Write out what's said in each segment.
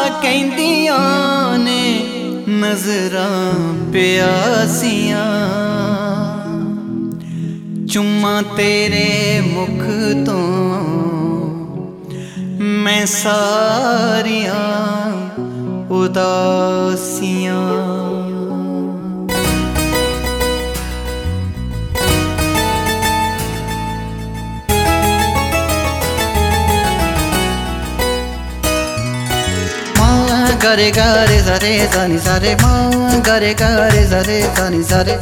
कहंदियां ने नजरां प्यासियां, चुम्मा तेरे मुख तो मैं सारियां उदासियां। गरे गरे सरे सनी सरे माँ गरे गरे सरे सनी सरे।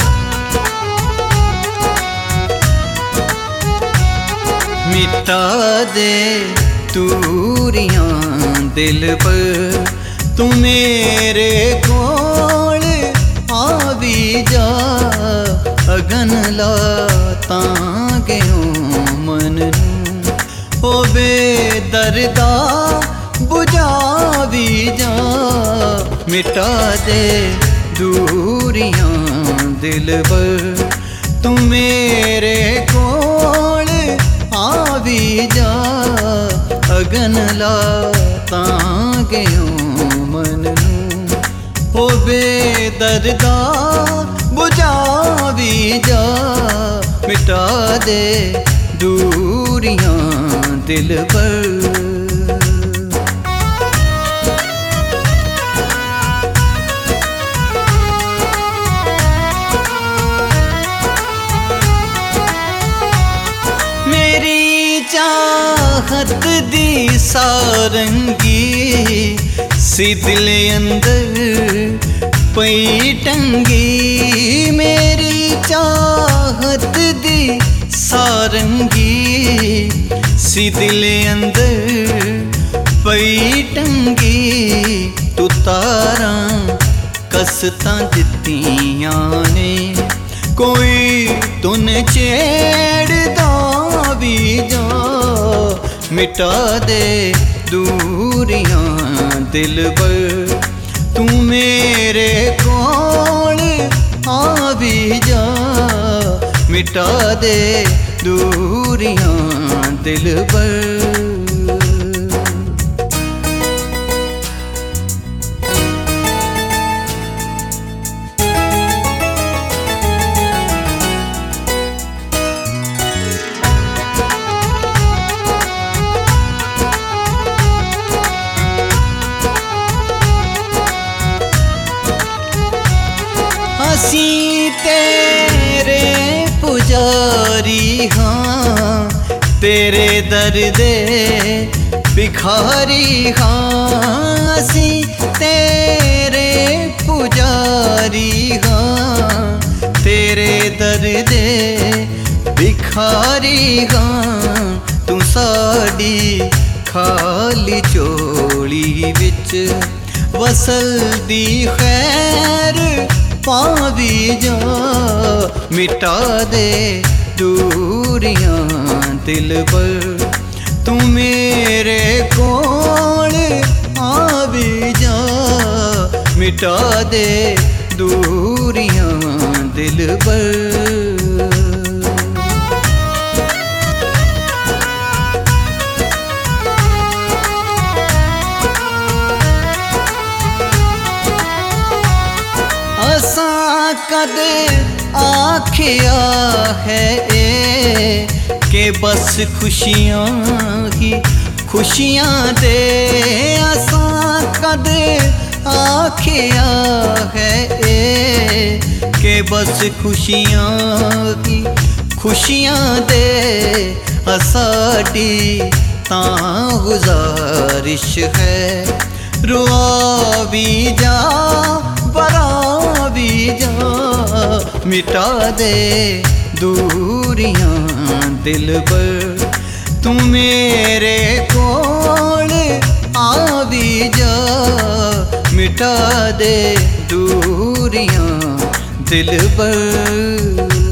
मिटा दे दूरियां दिल पर, तू मेरे कोल आवी जा। अगन लाता गयो मन ओ बेदर्दा बुझावी जा। मिटा दे दूरियां दिल पर, तू मेरे कोल आवी जा। अगन लाता गयो मन ओ बेदर्दा बुझावी जा। मिटा दे दूरियां दिल पर। चाहत दी सारंगी सी दिल अंदर पई टंगी। मेरी चाहत दी सारंगी सी दिल अंदर पई टंगी। तू तारा कसतां दित्तियां ने, कोई तूने छेड़दा भी जा। मिटा दे दूरियां दिल पर, तू मेरे कोल आवी जा। मिटा दे दूरियां दिल पर। असी तेरे पुजारी हाँ, तेरे दर्दे भिखारी हाँ। असी तेरे पुजारी हाँ, तेरे दर्दे भिखारी हाँ। तू साडी खाली झोली विच वसल दी खैर पावी जा। मिटा दे दूरियां दिल पर, तू मेरे कोल आवी जा। मिटा दे दूरियां दिल पर। असां कदे आखिया है कि बस खुशियां ही खुशियां दे। असां कदे आखिया है कि बस खुशियां ही खुशियां दे। साडी तां गुजारिश है, रुआ भी जा बरा भी जा। मिटा दे दूरियां दिल पर, तू मेरे कोल आवी जा। मिटा दे दूरियां दिल पर।